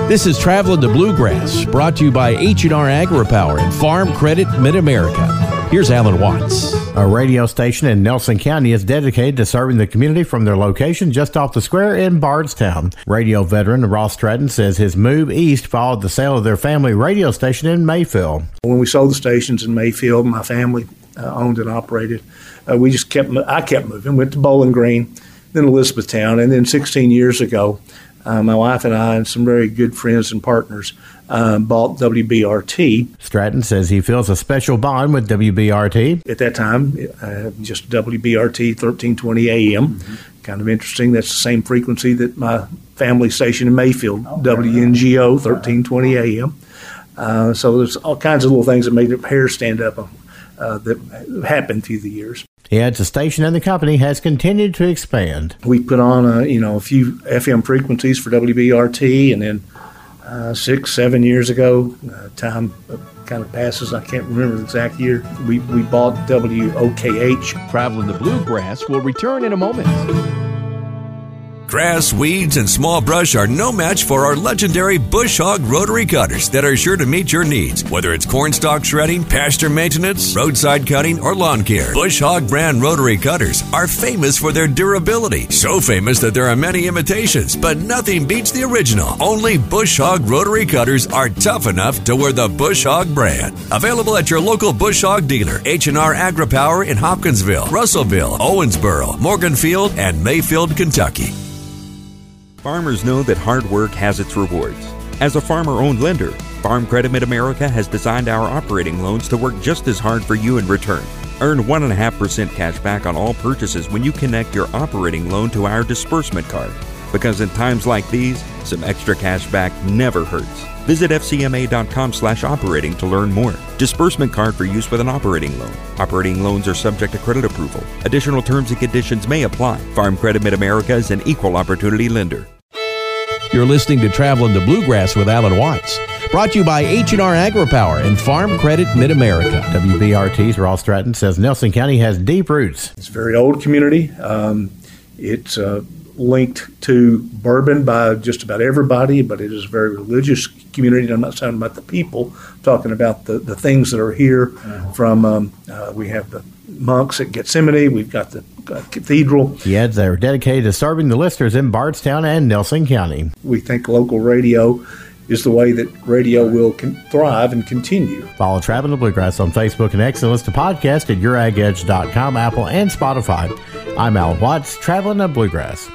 This is Traveling the Bluegrass, brought to you by H&R AgriPower and Farm Credit Mid-America. Here's Alan Watts. A radio station in Nelson County is dedicated to serving the community from their location just off the square in Bardstown. Radio veteran Ross Stratton says his move east followed the sale of their family radio station in Mayfield. When we sold the stations in Mayfield, my family owned and operated. I kept moving, went to Bowling Green, then Elizabethtown, and then 16 years ago, my wife and I and some very good friends and partners bought WBRT. Stratton says he feels a special bond with WBRT. At that time, just WBRT 1320 AM. Kind of interesting. That's the same frequency that my family station in Mayfield, WNGO 1320 AM. So there's all kinds of little things that made the hair stand up that happened through the years. He adds the station and the company has continued to expand. We put on a few FM frequencies for WBRT, and then 6-7 years ago, time kind of passes. I can't remember the exact year. We bought WOKH. Traveling the Bluegrass will return in a moment. Grass, weeds, and small brush are no match for our legendary Bush Hog rotary cutters that are sure to meet your needs. Whether it's cornstalk shredding, pasture maintenance, roadside cutting, or lawn care, Bush Hog brand rotary cutters are famous for their durability. So famous that there are many imitations, but nothing beats the original. Only Bush Hog rotary cutters are tough enough to wear the Bush Hog brand. Available at your local Bush Hog dealer, H&R AgriPower in Hopkinsville, Russellville, Owensboro, Morganfield, and Mayfield, Kentucky. Farmers know that hard work has its rewards. As a farmer-owned lender, Farm Credit Mid-America has designed our operating loans to work just as hard for you in return. Earn 1.5% cash back on all purchases when you connect your operating loan to our disbursement card. Because in times like these, some extra cash back never hurts. Visit fcma.com/operating to learn more. Disbursement card for use with an operating loan. Operating loans are subject to credit approval. Additional terms and conditions may apply. Farm Credit Mid-America is an equal opportunity lender. You're listening to Traveling the Bluegrass with Alan Watts, brought to you by H&R AgriPower and Farm Credit Mid-America. WBRT's Ross Stratton says Nelson County has deep roots. It's a very old community. It's linked to bourbon by just about everybody, but it is a very religious community. I'm not talking about the people, I'm talking about the things that are here. From we have the monks at Gethsemane, we've got the cathedral. He adds they're dedicated to serving the listeners in Bardstown and Nelson County. We think local radio is the way that radio will thrive and continue. Follow Traveling the Bluegrass on Facebook and X and listen to podcasts at youragedge.com, Apple, and Spotify. I'm Alan Watts, Traveling the Bluegrass.